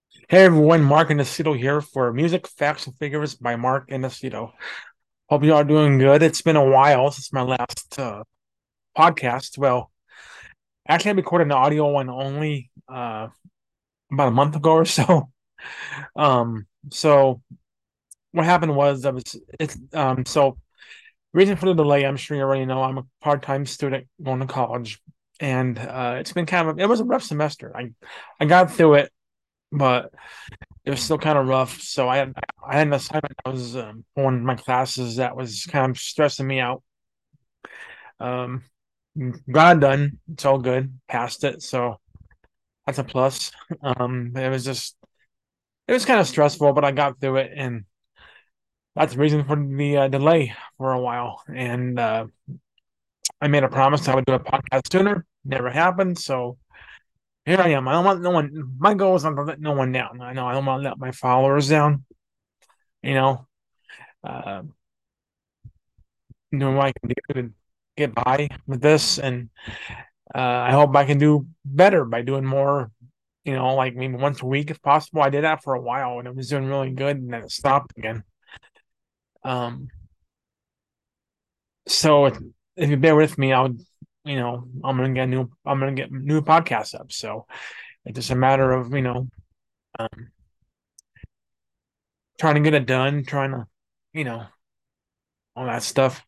Hey everyone, Mark Inesito here for Music, Facts, and Figures by Mark Inesito. Hope you are doing good. It's been a while since my last podcast. Well, actually, I recorded an audio one only about a month ago or so. So what happened was reason for the delay. I'm sure you already know. I'm a part-time student going to college, and it's been it was a rough semester. I got through it, but it was still kind of rough. So I had an assignment that was for one of my classes that was kind of stressing me out. Um, got it done. It's all good. Passed it. So that's a plus. It was kind of stressful, but I got through it, and that's the reason for the delay for a while. And I made a promise I would do a podcast sooner. Never happened. So here I am. I don't want no one. My goal is not to let no one down. I know I don't want to let my followers down. You know, uh, doing what I can do to get by with this, and I hope I can do better by doing more. Like maybe once a week if possible. I did that for a while, and it was doing really good, and then it stopped again. Um, so if you bear with me, I'm gonna get new podcasts up. So it's just a matter of um, trying to get it done, trying to, you know, all that stuff.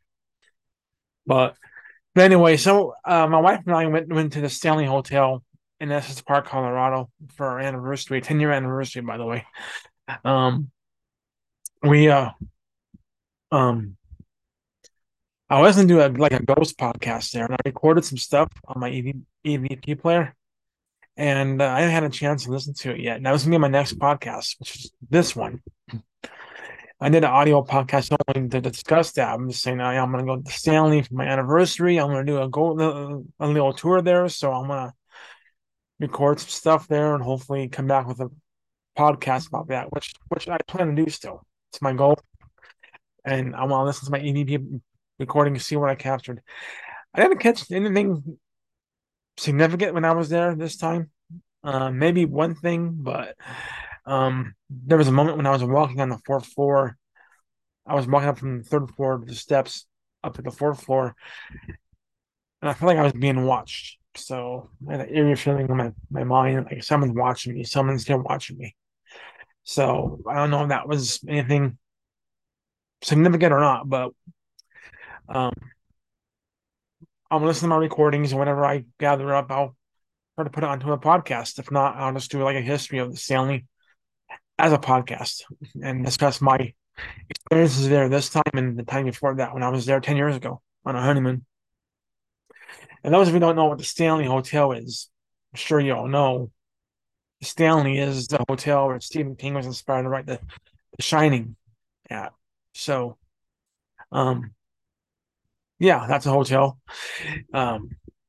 But anyway, so my wife and I went to the Stanley Hotel in Estes Park, Colorado, for our anniversary, 10-year anniversary, by the way. Um, we um, I was gonna do a ghost podcast there, and I recorded some stuff on my EVP player, and I haven't had a chance to listen to it yet. And that was gonna be my next podcast, which is this one. I did an audio podcast only to discuss that. I'm just saying I'm gonna go to Stanley for my anniversary. I'm gonna do a little tour there, so I'm gonna record some stuff there and hopefully come back with a podcast about that, which I plan to do still. It's my goal, and I want to listen to my EVP recording and see what I captured. I didn't catch anything significant when I was there this time. Maybe one thing, but there was a moment when I was walking on the fourth floor. I was walking up from the third floor to the steps up to the fourth floor, and I felt like I was being watched. So I had an eerie feeling in my mind, like someone's watching me, someone's still watching me. So I don't know if that was anything significant or not, but um, I'll listen to my recordings, and whenever I gather up, I'll try to put it onto a podcast. If not, I'll just do like a history of the Stanley as a podcast and discuss my experiences there this time and the time before that when I was there 10 years ago on a honeymoon. And those of you who don't know what the Stanley Hotel is, I'm sure you all know. The Stanley is the hotel where Stephen King was inspired to write the Shining at. So, um, yeah, that's a hotel. Um,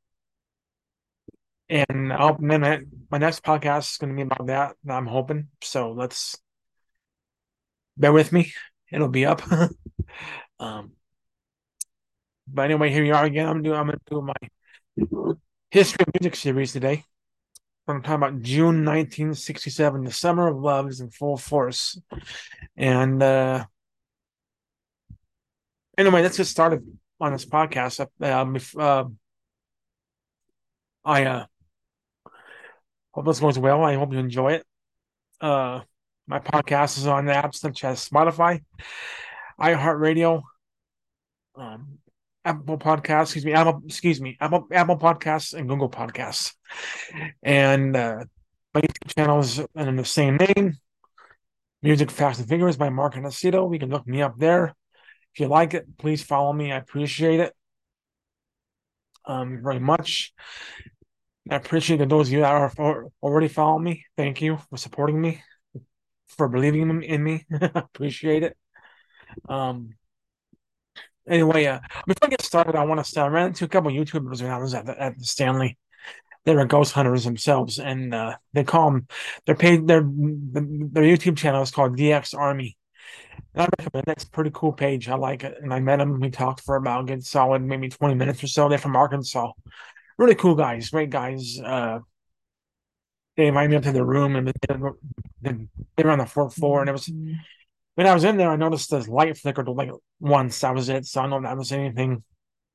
and my next podcast is going to be about that. I'm hoping. So let's bear with me. It'll be up. um, but anyway, here you are again. I'm going to do my history of music series today. We're going to talk about June 1967. The summer of love is in full force. And anyway, let's get started on this podcast. I hope this goes well. I hope you enjoy it. Uh, my podcast is on the apps such as Spotify, iHeartRadio, um, Apple Podcasts, Apple Podcasts and Google Podcasts. And my YouTube channel is under the same name, Music, Facts, and Figures by Mark Inesito. You can look me up there. If you like it, please follow me. I appreciate it very much. I appreciate that those of you that are already following me. Thank you for supporting me, for believing in me. Appreciate it. Um, anyway, before I get started, I want to say I ran into a couple of YouTubers when I was at the Stanley. They were ghost hunters themselves, and they call them their YouTube channel is called DX Army. And I recommend it. It's a pretty cool page. I like it. And I met them. We talked for about a good solid maybe 20 minutes or so. They're from Arkansas. Really cool guys, great guys. They invited me up to their room and Then they were on the fourth floor, and it was when I was in there, I noticed the light flickered like once. That was it. So I don't know if that was anything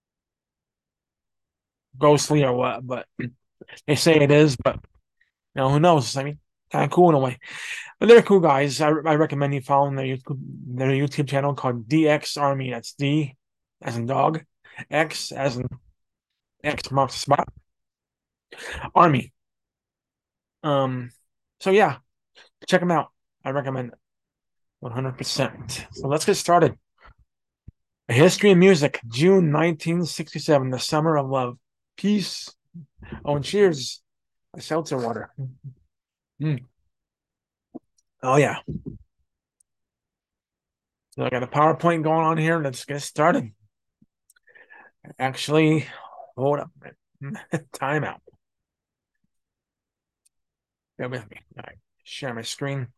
ghostly or what, but they say it is. But who knows? I mean, kind of cool in a way. But they're cool guys. I recommend you following their YouTube channel called DX Army. That's D as in dog, X as in X marks the spot, Army. Um, so yeah, check them out. I recommend it 100%. So let's get started. A History of Music, June 1967, the summer of love. Peace. Oh, and cheers. A seltzer water. Mm. Oh yeah. So I got a PowerPoint going on here. Let's get started. Actually, hold up. Time out. Bear with me. All right. Share my screen.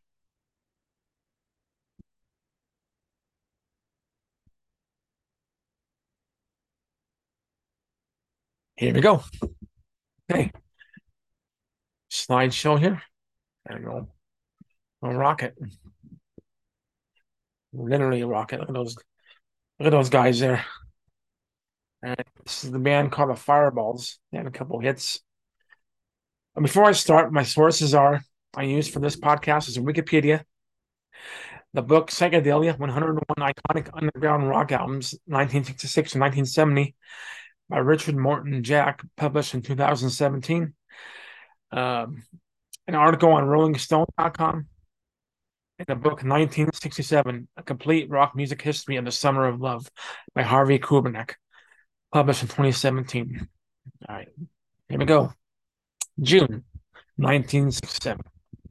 Here we go. Okay. Slideshow here. There we go. A rocket. Literally a rocket. Look at those guys there. And this is the band called the Fireballs. They had a couple hits. And before I start, my sources I use for this podcast is Wikipedia, the book Psychedelia 101 Iconic Underground Rock Albums, 1966 to 1970, by Richard Morton Jack, published in 2017. Um, an article on RollingStone.com, and the book 1967, A Complete Rock Music History of the Summer of Love by Harvey Kubernik, published in 2017. All right, here we go. June 1967.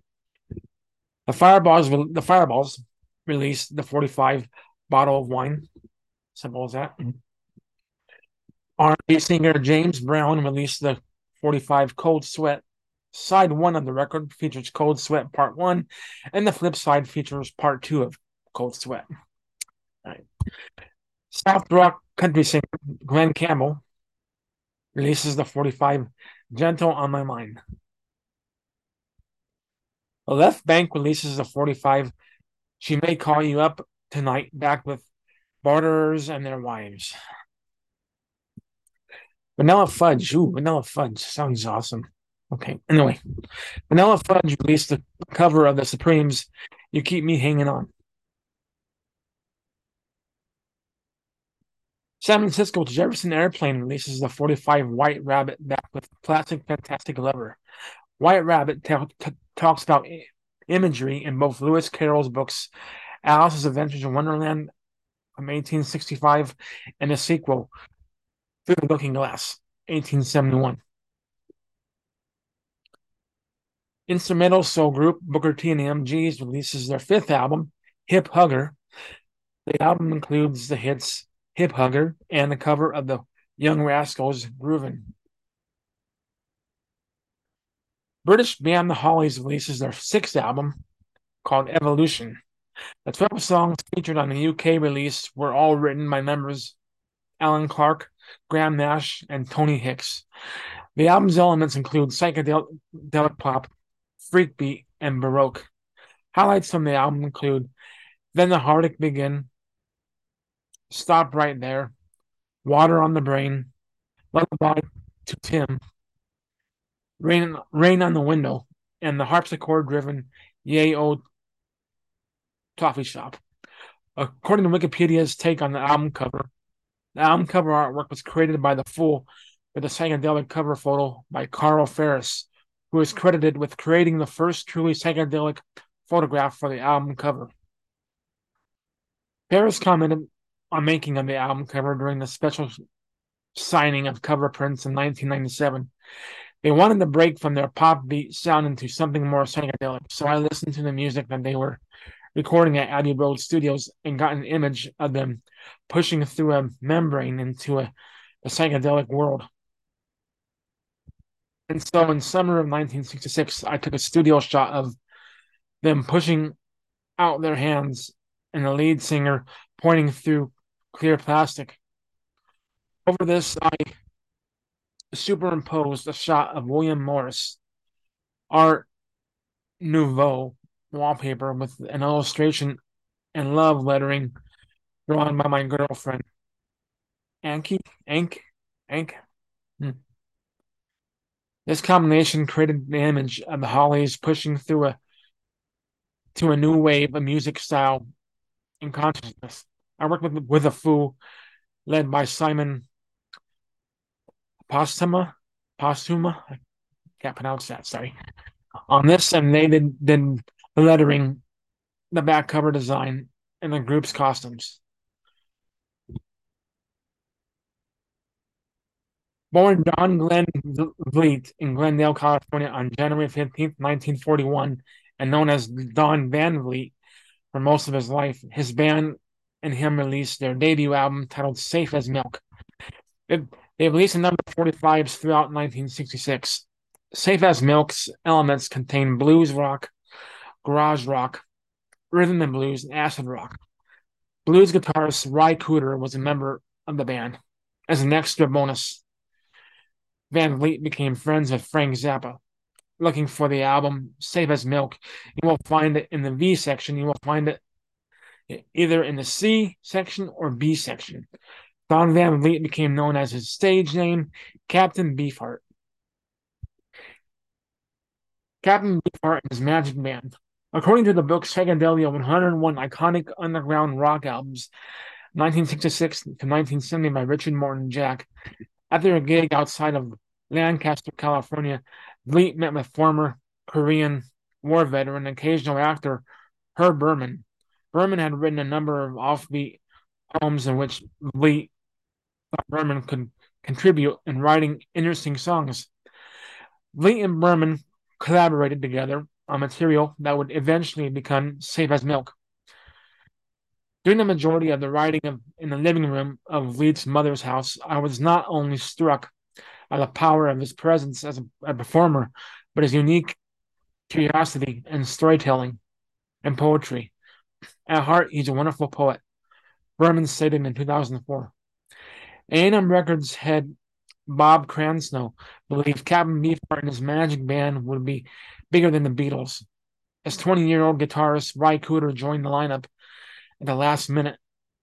The Fireballs released the 45 bottle of wine. Simple as that. R&B singer James Brown released the 45 Cold Sweat. Side 1 of the record features Cold Sweat Part 1, and the flip side features Part 2 of Cold Sweat. All right. South rock country singer Glenn Campbell releases the 45 Gentle on My Mind. The Left Bank releases the 45 She May Call You Up Tonight, back with Barterers and Their Wives. Vanilla Fudge. Ooh, Vanilla Fudge. Sounds awesome. Okay, anyway. Vanilla Fudge released the cover of the Supremes' You Keep Me Hanging On. San Francisco Jefferson Airplane releases the 45 White Rabbit, back with Classic Fantastic Lover. White Rabbit talks about imagery in both Lewis Carroll's books, Alice's Adventures in Wonderland from 1865, and the sequel, Through the Looking Glass, 1871. Instrumental soul group Booker T and the MGs releases their fifth album, Hip Hugger. The album includes the hits Hip Hugger and the cover of the Young Rascals' Groovin'. British band The Hollies releases their sixth album, called Evolution. The 12 songs featured on the UK release were all written by members Alan Clark, Graham Nash, and Tony Hicks. The album's elements include psychedelic pop, freak beat, and baroque. Highlights from the album include Then the Heartache Begin, Stop Right There, Water on the Brain, Lullaby to Tim, Rain on the Window, and the harpsichord-driven Yay O Coffee Shop. According to Wikipedia's take on the album cover artwork was created by The Fool, with a psychedelic cover photo by Carl Ferris, who is credited with creating the first truly psychedelic photograph for the album cover. Ferris commented on making of the album cover during the special signing of cover prints in 1997. They wanted to break from their pop beat sound into something more psychedelic, so I listened to the music that they were recording at Abbey Road Studios and got an image of them pushing through a membrane into a psychedelic world. And so in summer of 1966, I took a studio shot of them pushing out their hands and the lead singer pointing through clear plastic. Over this, I superimposed a shot of William Morris, Art Nouveau, wallpaper with an illustration and love lettering drawn by my girlfriend, Anki. Ank. Ank. Hmm. This combination created the image of the Hollies pushing through to a new wave of music style and consciousness. I worked with a Foo led by Simon Postuma. Postuma? I can't pronounce that, sorry. On this, and they did the lettering, the back cover design, and the group's costumes. Born John Glenn Vliet in Glendale, California on January 15th, 1941, and known as Don Van Vliet for most of his life, his band and him released their debut album titled Safe as Milk. They, they released a number of 45s throughout 1966. Safe as Milk's elements contain blues rock, garage rock, rhythm and blues, and acid rock. Blues guitarist Ry Cooder was a member of the band. As an extra bonus, Van Vliet became friends with Frank Zappa. Looking for the album Safe as Milk, you will find it in the V section. You will find it either in the C section or B section. Don Van Vliet became known as his stage name, Captain Beefheart. Captain Beefheart and his Magic Band. According to the book Psychedelia 101 Iconic Underground Rock Albums, 1966 to 1970 by Richard Morton Jack, after a gig outside of Lancaster, California, Vliet met with former Korean War veteran and occasional actor Herb Berman. Berman had written a number of offbeat poems in which Vliet thought Berman could contribute in writing interesting songs. Vliet and Berman collaborated together on material that would eventually become Safe as Milk. During the majority of the writing in the living room of Vliet's mother's house, I was not only struck by the power of his presence as a performer, but his unique curiosity and storytelling and poetry. At heart, he's a wonderful poet. Berman stated in 2004. A&M Records head Bob Cransnow believed Captain Beefheart and his Magic Band would be bigger than the Beatles. As 20-year-old guitarist Ry Cooder joined the lineup at the last minute,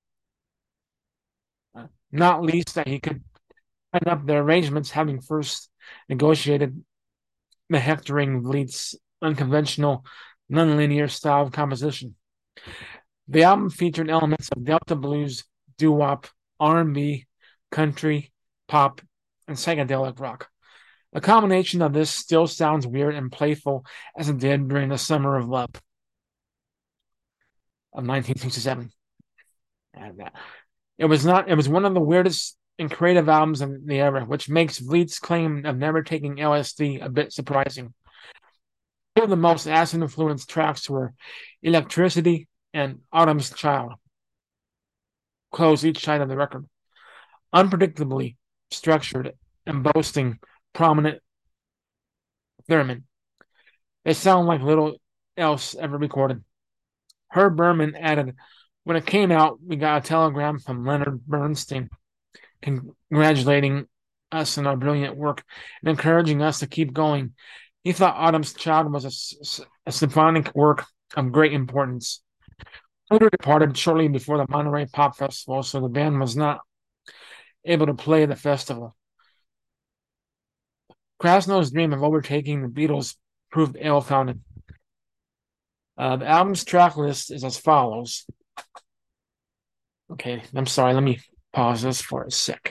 not least that he could end up the arrangements, having first negotiated the hectoring Vliet's unconventional, nonlinear style of composition. The album featured elements of Delta blues, doo-wop, R&B, country, pop, and psychedelic rock. A combination of this still sounds weird and playful as it did during the Summer of Love of 1967. And it was one of the weirdest and creative albums of the era, which makes Vliet's claim of never taking LSD a bit surprising. Two of the most acid-influenced tracks were Electricity and Autumn's Child. Close each side of the record. Unpredictably structured and boasting prominent theremin. They sound like little else ever recorded. Herb Berman added, when it came out, we got a telegram from Leonard Bernstein congratulating us on our brilliant work and encouraging us to keep going. He thought Autumn's Child was a symphonic work of great importance. Cooder departed shortly before the Monterey Pop Festival, so the band was not able to play the festival. Krasnow's dream of overtaking the Beatles proved ill-founded. The album's track list is as follows. Okay, I'm sorry, let me pause this for a sec.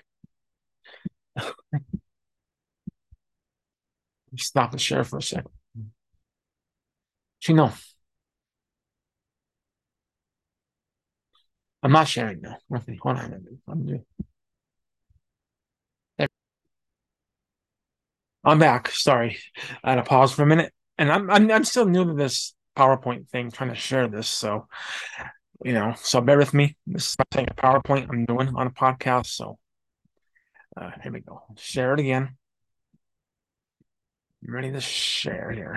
Stop the share for a second. Actually, no. I'm not sharing now. Okay, hold on. I'm back. Sorry, I had to pause for a minute, and I'm still new to this PowerPoint thing, trying to share this. So so bear with me. This is not a PowerPoint I'm doing on a podcast. So here we go. Share it again. I'm ready to share here.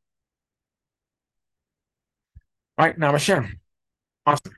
All right, now I'm sharing. Awesome.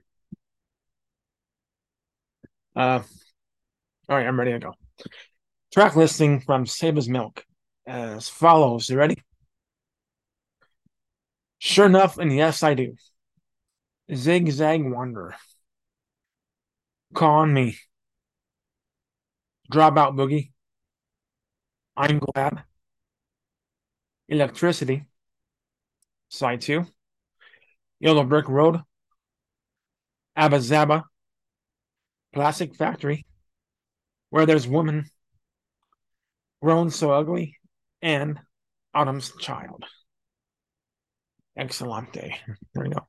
All right, I'm ready to go. Track listing from Safe as Milk as follows. You ready? Sure enough, and yes, I do. Zigzag Wanderer. Call on me. Dropout Boogie. I'm glad. Electricity. Side 2. Yellow Brick Road. Abba Zaba. Plastic Factory. Where There's Woman. Grown So Ugly. And Autumn's Child. Excellent day. There we go.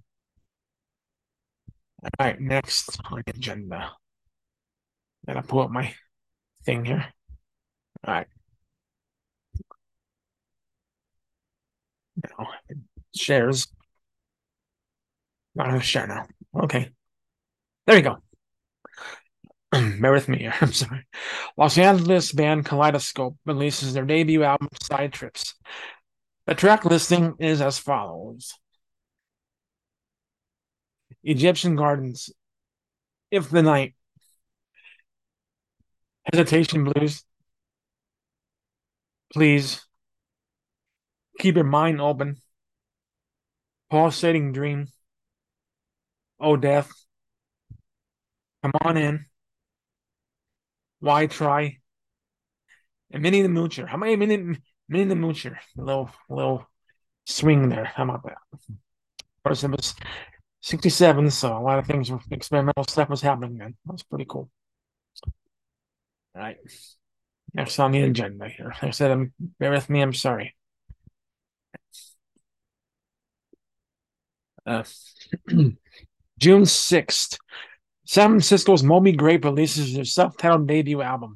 All right, next on the agenda. Gotta pull up my thing here. All right. Now, shares. Not gonna share now. Okay. There you go. Bear with me here. I'm sorry. Los Angeles band Kaleidoscope releases their debut album, Side Trips. The track listing is as follows: Egyptian Gardens, If the Night, Hesitation Blues, Please, Keep Your Mind Open, Pulsating Dream, Oh Death, Come On In, Why Try, and Minnie the Moocher. How many Minnie the Moocher? A little swing there. How about that? Of course, it was 67, so a lot of things, experimental stuff was happening then. That was pretty cool. All right. Next on the agenda here. Like I said, bear with me, I'm sorry. June 6th, San Francisco's Moby Grape releases their self-titled debut album.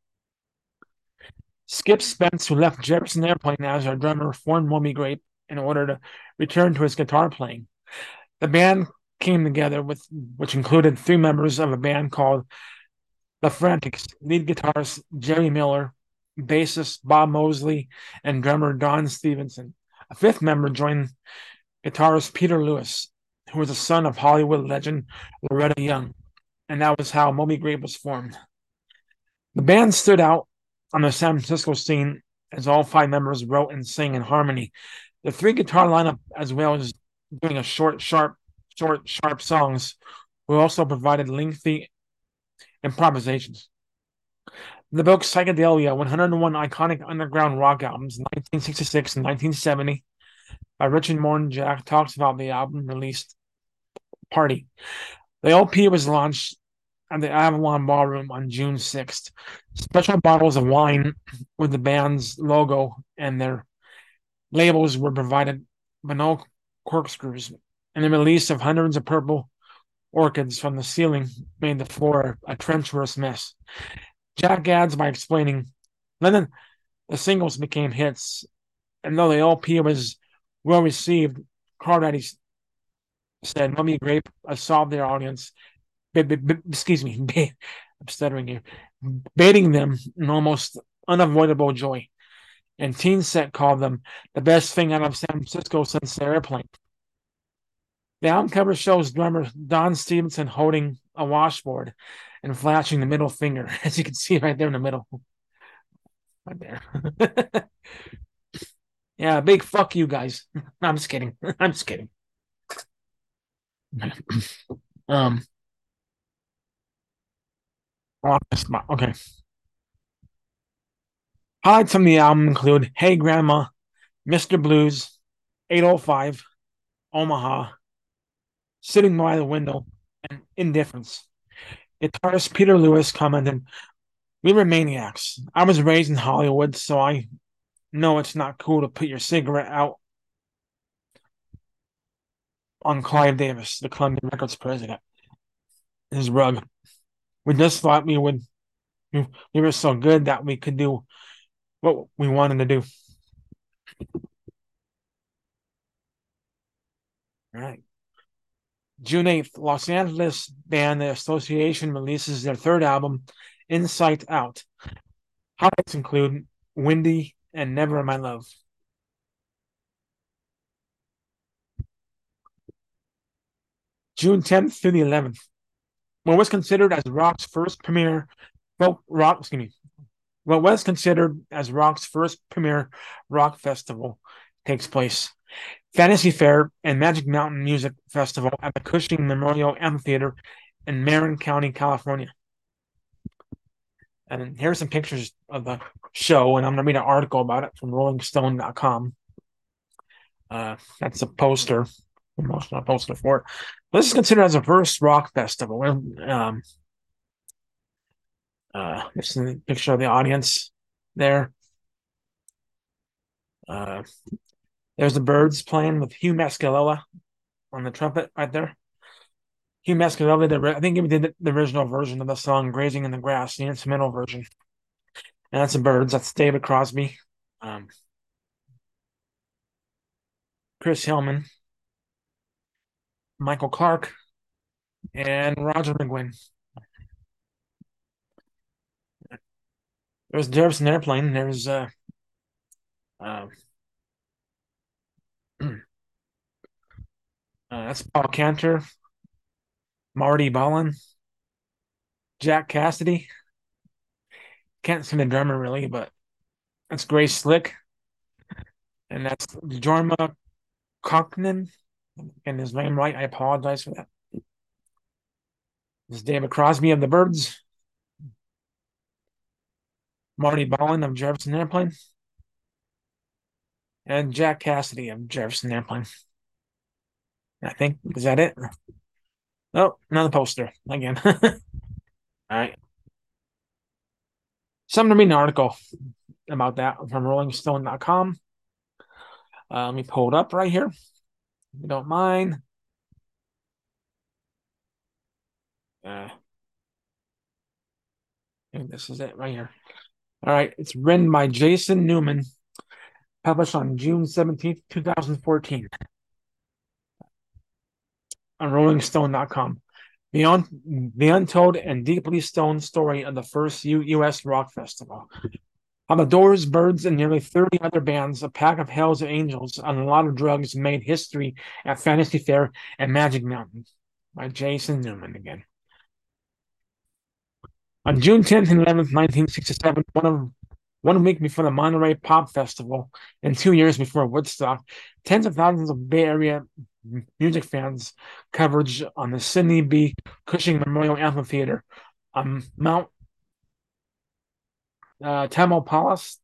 Skip Spence, who left Jefferson Airplane as their drummer, formed Moby Grape in order to return to his guitar playing. The band came together which included 3 members of a band called The Frantics, lead guitarist Jerry Miller, bassist Bob Mosley, and drummer Don Stevenson. A 5th member joined guitarist Peter Lewis, who was the son of Hollywood legend Loretta Young, and that was how Moby Grape was formed. The band stood out on the San Francisco scene as all 5 members wrote and sang in harmony. The 3 guitar lineup, as well as doing a short, sharp songs, were also provided lengthy improvisations. The book Psychedelia, 101 Iconic Underground Rock Albums, 1966 and 1970, by Richard Morton Jack, talks about the album released party. The LP was launched at the Avalon Ballroom on June 6th. Special bottles of wine with the band's logo and their labels were provided, but no corkscrews. And the release of hundreds of purple orchids from the ceiling made the floor a treacherous mess. Jack adds by explaining, then the singles became hits, and though the LP was well received, Crawdaddy said Mummy Grape assaulted their audience, excuse me, I'm stuttering here, baiting them in almost unavoidable joy. And Teen Set called them the best thing out of San Francisco since their airplane. The album cover shows drummer Don Stevenson holding a washboard and flashing the middle finger, as you can see right there in the middle. Right there. Yeah, big fuck you guys. I'm just kidding. I'm just kidding. Um, okay. Highlights from the album include Hey Grandma, Mr. Blues, 805, Omaha, Sitting by the Window, and Indifference. Guitarist Peter Lewis commented, "We were maniacs. I was raised in Hollywood, so I know it's not cool to put your cigarette out on Clive Davis, the Columbia Records president, his rug. We just thought we were so good that we could do what we wanted to do." All right. June 8th, Los Angeles band The Association releases their 3rd album, Insight Out. Highlights include Windy and Never My Love. June 10th through the 11th, what was considered as rock's first premier what was considered as rock's first premier rock festival takes place. Fantasy Fair and Magic Mountain Music Festival at the Cushing Memorial Amphitheater in Marin County, California. And here's some pictures of the show, and I'm going to read an article about it from RollingStone.com. That's a poster, promotional poster for it. This is considered as a first rock festival. This is a picture of the audience there. There's the Byrds playing with Hugh Mascalella on the trumpet right there. Hugh Mascalella, I think he did the original version of the song "Grazing in the Grass," the instrumental version. And that's the Byrds. That's David Crosby, Chris Hillman, Michael Clark, and Roger McGuinn. There's Jefferson Airplane. There's that's Paul Cantor, Marty Ballin, Jack Cassidy. Can't see the drummer really, but that's Grace Slick, and that's Jorma Cocknan. And his name right. I apologize for that. This is David Crosby of the Byrds, Marty Ballin of Jefferson Airplane, and Jack Cassidy of Jefferson Airplane. I think, is that it? Oh, another poster again. All right. Something to read an article about that from RollingStone.com. Let me pull it up right here, if you don't mind. I think this is it right here. All right. It's written by Jason Newman, published on June 17th, 2014 on RollingStone.com. The untold and deeply stoned story of the first U.S. rock festival. How the Doors, Byrds, and nearly 30 other bands, a pack of Hells Angels on a lot of drugs, made history at Fantasy Fair and Magic Mountain by Jason Newman again. On June 10th and 11th, 1967, one week before the Monterey Pop Festival and 2 years before Woodstock, tens of thousands of Bay Area music fans coverage on the Sidney B. Cushing Memorial Amphitheater on Mount Tamalpais,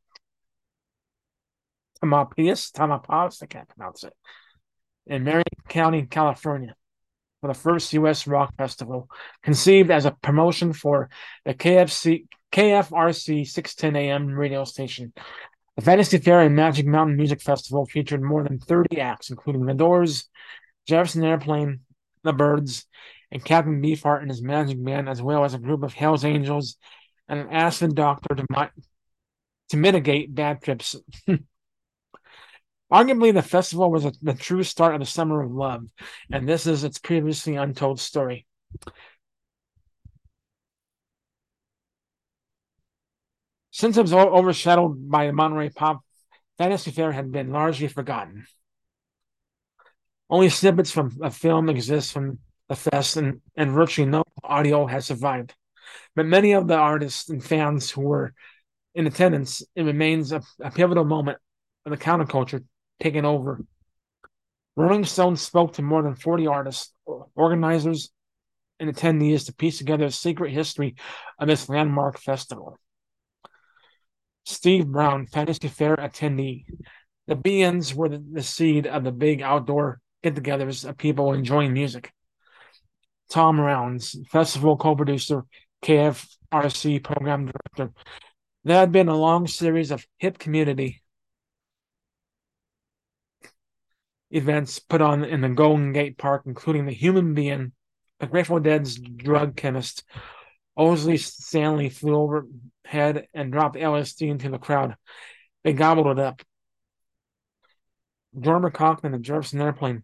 I can't pronounce it, in Marin County, California, for the first U.S. rock festival, conceived as a promotion for the KFRC 610 AM radio station. The Fantasy Fair and Magic Mountain Music Festival featured more than 30 acts, including The Doors, Jefferson Airplane, The Byrds, and Captain Beefheart and his Magic Band, as well as a group of Hells Angels and an acid doctor to mitigate bad trips. Arguably, the festival was the true start of the Summer of Love, and this is its previously untold story. Since it was overshadowed by the Monterey Pop, Fantasy Fair had been largely forgotten. Only snippets from a film exist from the fest, and virtually no audio has survived. But many of the artists and fans who were in attendance, it remains a pivotal moment of the counterculture taking over. Rolling Stone spoke to more than 40 artists, organizers, and attendees to piece together a secret history of this landmark festival. Steve Brown, Fantasy Fair attendee. The BNs were the seed of the big outdoor get-togethers of people enjoying music. Tom Rounds, festival co-producer, KFRC program director. There had been a long series of hip community events put on in the Golden Gate Park, including the Human Being, the Grateful Dead's drug chemist. Owsley Stanley flew overhead and dropped LSD into the crowd. They gobbled it up. Jorma Cockman and Jefferson Airplane.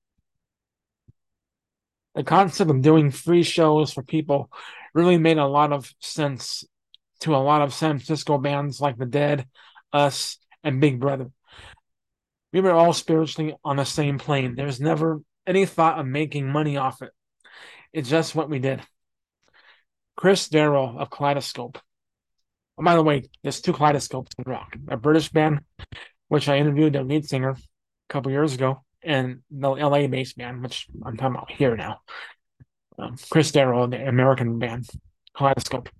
The concept of doing free shows for people really made a lot of sense to a lot of San Francisco bands like The Dead, Us, and Big Brother. We were all spiritually on the same plane. There was never any thought of making money off it. It's just what we did. Chris Darrow of Kaleidoscope. Oh, by the way, there's two Kaleidoscopes in rock. A British band, which I interviewed their lead singer, couple years ago, and the LA-based band, which I'm talking about here now, Chris Darrow, the American band, Kaleidoscope.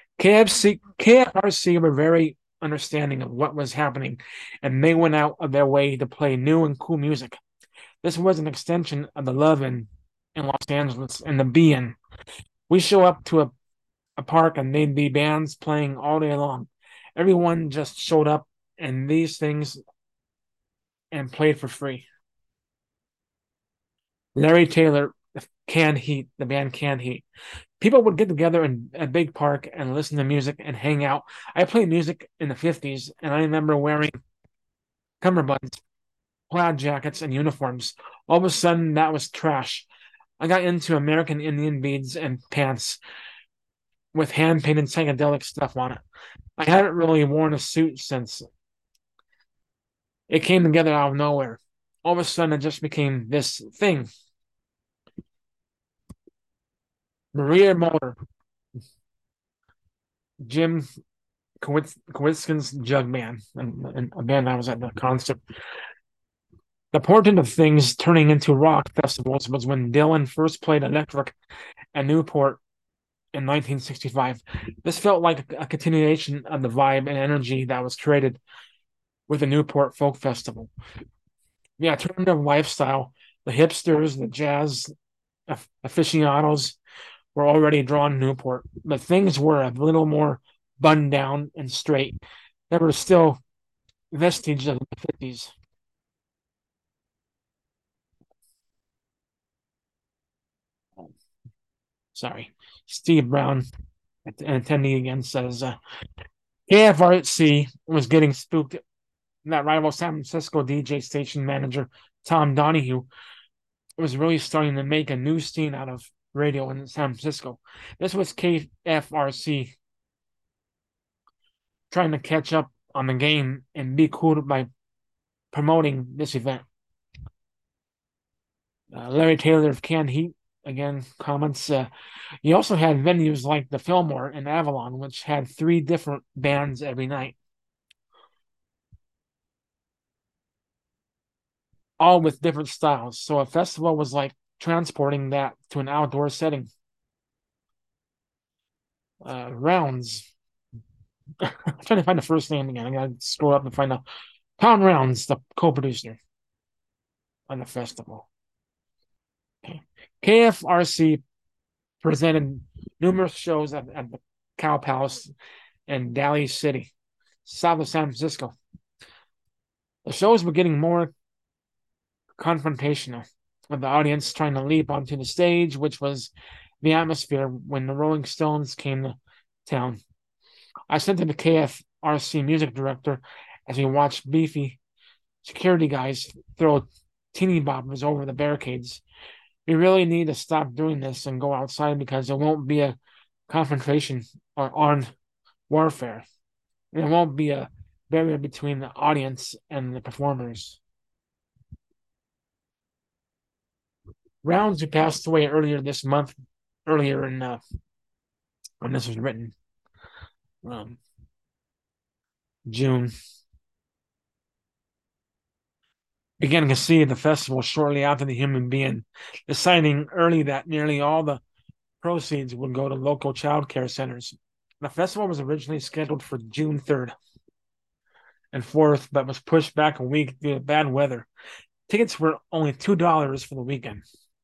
KFRC were very understanding of what was happening, and they went out of their way to play new and cool music. This was an extension of the Love in Los Angeles and the Be-In. We show up to a park and they'd be bands playing all day long. Everyone just showed up and these things and played for free. Larry Taylor, Canned Heat, the band Canned Heat. People would get together in a big park and listen to music and hang out. I played music in the 50s, and I remember wearing cummerbunds, plaid jackets, and uniforms. All of a sudden, that was trash. I got into American Indian beads and pants with hand painted psychedelic stuff on it. I haven't really worn a suit since. It came together out of nowhere. All of a sudden, it just became this thing. Maria Muller, Jim Kowitski's Jug Band, and a band I was at the concert. The portent of things turning into rock festivals was when Dylan first played electric at Newport in 1965. This felt like a continuation of the vibe and energy that was created with the Newport Folk Festival. The alternative lifestyle, the hipsters, the jazz aficionados were already drawn to Newport, but things were a little more buttoned down and straight. There were still vestiges of the 50s. Sorry. Steve Brown, an attendee again, says KFRC was getting spooked that rival San Francisco DJ station manager Tom Donahue was really starting to make a new scene out of radio in San Francisco. This was KFRC trying to catch up on the game and be cool by promoting this event. Larry Taylor of Canned Heat again comments. You also had venues like the Fillmore in Avalon, which had 3 different bands every night, all with different styles. So a festival was like transporting that to an outdoor setting. Rounds. I'm trying to find the first name again. I gotta scroll up and find out. Tom Rounds, the co-producer on the festival. Okay. KFRC presented numerous shows at the Cow Palace in Daly City, south of San Francisco. The shows were getting more confrontational, with the audience trying to leap onto the stage, which was the atmosphere when the Rolling Stones came to town. I sent to the KFRC music director as we watched beefy security guys throw teeny boppers over the barricades. We really need to stop doing this and go outside because there won't be a confrontation or armed warfare. There won't be a barrier between the audience and the performers. Rounds, who passed away earlier this month, earlier in when this was written, June, began to see the festival shortly after the Human Being, deciding early that nearly all the proceeds would go to local child care centers. The festival was originally scheduled for June 3rd and 4th, but was pushed back a week due to bad weather. Tickets were only $2 for the weekend.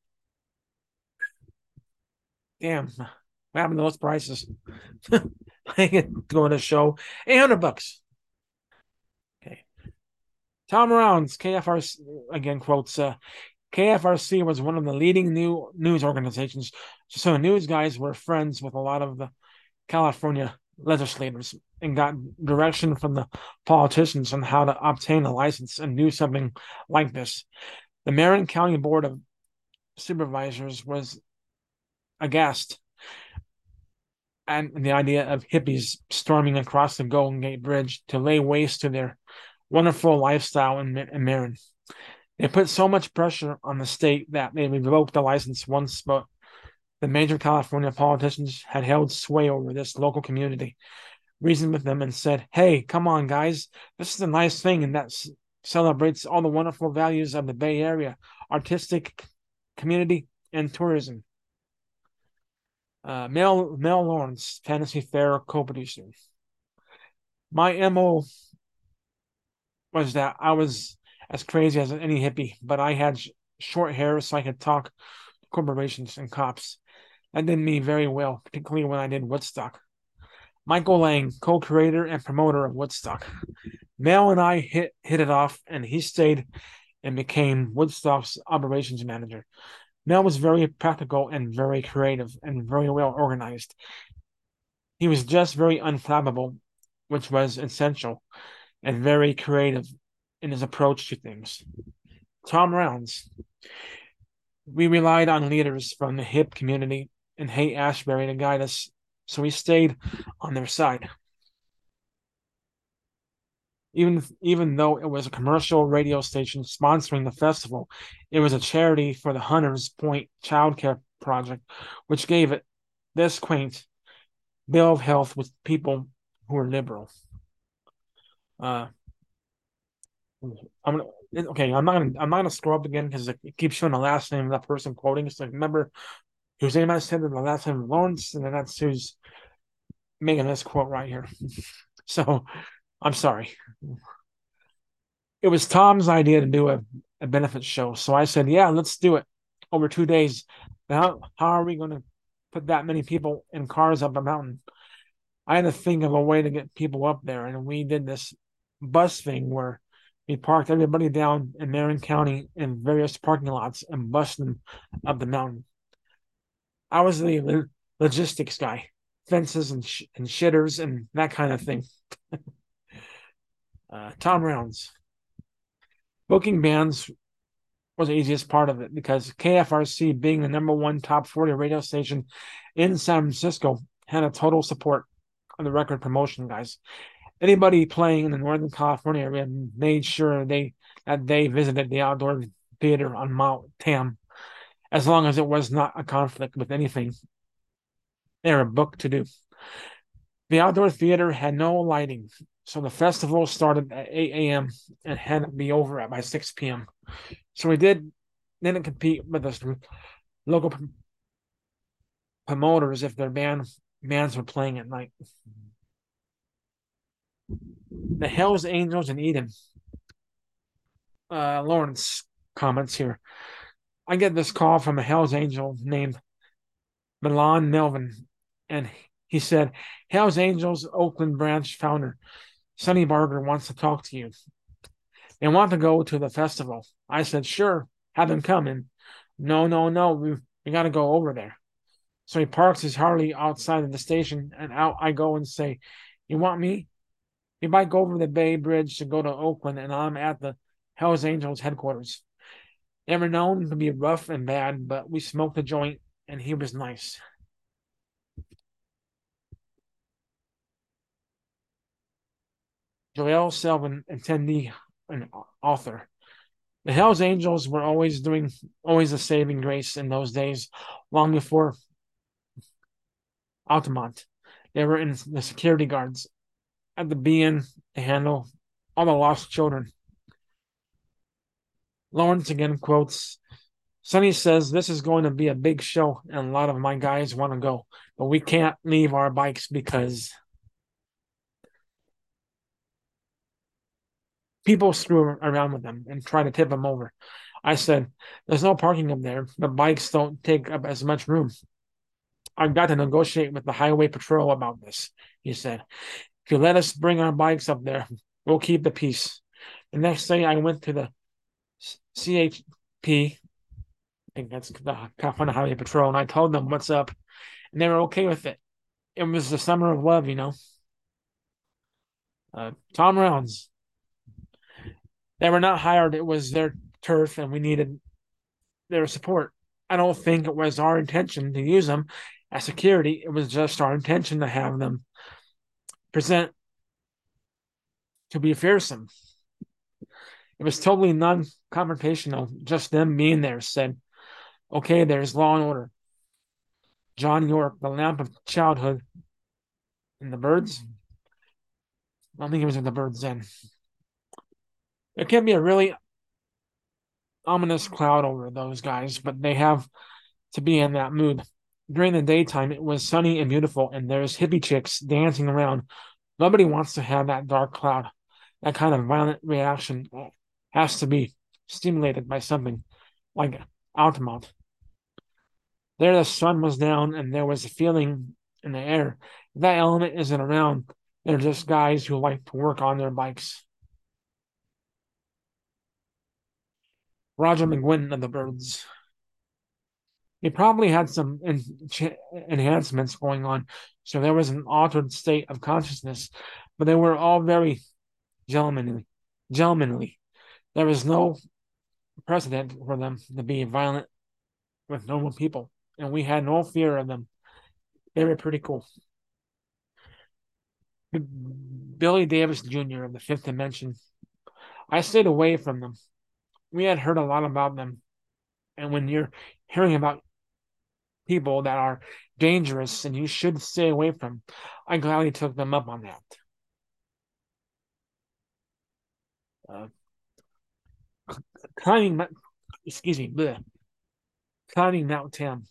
Damn, what happened to those prices? I can go to a show, $800. Okay. Tom Rounds, KFRC, again quotes, KFRC was one of the leading new news organizations. So the news guys were friends with a lot of the California legislators and got direction from the politicians on how to obtain a license and do something like this. The Marin County Board of Supervisors was aghast at the idea of hippies storming across the Golden Gate Bridge to lay waste to their wonderful lifestyle in Marin. They put so much pressure on the state that they revoked the license once, but the major California politicians had held sway over this local community, reasoned with them, and said, "Hey, come on, guys, this is a nice thing, and celebrates all the wonderful values of the Bay Area, artistic community, and tourism. Mel Lawrence, Fantasy Fair co-producer. My MO was that I was as crazy as any hippie, but I had short hair so I could talk to corporations and cops. That did me very well, particularly when I did Woodstock. Michael Lang, co-creator and promoter of Woodstock. Mel and I hit it off, and he stayed and became Woodstock's operations manager. Mel was very practical and very creative and very well organized. He was just very unflappable, which was essential, and very creative in his approach to things. Tom Rounds. We relied on leaders from the hip community and Haight Ashbury to guide us, so we stayed on their side. Even though it was a commercial radio station sponsoring the festival, it was a charity for the Hunters Point Child Care Project, which gave it this quaint bill of health with people who are liberal. Uh, I'm gonna, okay. I'm not gonna scroll up again because it keeps showing the last name of that person quoting. So remember whose name I said, and the last name Lawrence, and then that's who's making this quote right here. So I'm sorry. It was Tom's idea to do a benefit show. So I said, yeah, let's do it over 2 days. How are we going to put that many people in cars up a mountain? I had to think of a way to get people up there. And we did this bus thing where we parked everybody down in Marion County in various parking lots and bused them up the mountain. I was the logistics guy, fences and shitters and that kind of thing. Tom Rounds. Booking bands was the easiest part of it because KFRC, being the number one top 40 radio station in San Francisco, had a total support of the record promotion guys. Anybody playing in the Northern California area made sure that they visited the outdoor theater on Mount Tam, as long as it was not a conflict with anything they were booked to do. The outdoor theater had no lighting, so the festival started at 8 a.m. and had to be over by 6 p.m. So we didn't compete with the local promoters if their bands were playing at night. The Hells Angels in Eden. Lawrence comments here. I get this call from a Hells Angel named Milan Melvin, and he said, Hells Angels Oakland branch founder Sonny Barger wants to talk to you. They want to go to the festival. I said, sure, have them come in. No, we got to go over there. So he parks his Harley outside of the station, and out I go and say, you want me? We might go over the Bay Bridge to go to Oakland, and I'm at the Hells Angels headquarters. They were known to be rough and bad, but we smoked a joint, and he was nice. Joel Selvin, attendee and author. The Hells Angels were always a saving grace in those days, long before Altamont. They were in the security guards at the BN to handle all the lost children. Lawrence again quotes, Sonny says this is going to be a big show and a lot of my guys want to go, but we can't leave our bikes because people screw around with them and try to tip them over. I said, there's no parking up there. The bikes don't take up as much room. I've got to negotiate with the highway patrol about this, he said. If you let us bring our bikes up there, we'll keep the peace. The next day, I went to the CHP, I think that's the California Highway Patrol, and I told them what's up, and they were okay with it. It was the summer of love, you know. Tom Rounds. They were not hired. It was their turf, and we needed their support. I don't think it was our intention to use them as security. It was just our intention to have them present to be fearsome. It was totally non-confrontational. Just them being there said, okay, there's law and order. John York, the lamp of childhood, and the birds. I don't think it was in the birds then. It can be a really ominous cloud over those guys, but they have to be in that mood. During the daytime, it was sunny and beautiful, and there's hippie chicks dancing around. Nobody wants to have that dark cloud. That kind of violent reaction has to be stimulated by something like Altamont. There, the sun was down, and there was a feeling in the air. If that element isn't around, they're just guys who like to work on their bikes. Roger McGuinn of the Birds. He probably had some enhancements going on, so there was an altered state of consciousness, but they were all very gentlemanly. Gentlemanly. There was no precedent for them to be violent with normal people, and we had no fear of them. They were pretty cool. Billy Davis Jr. of the Fifth Dimension. I stayed away from them. We had heard a lot about them, and when you're hearing about people that are dangerous and you should stay away from, I gladly took them up on that. Uh, climbing, excuse me, bleh, climbing Mount Tam.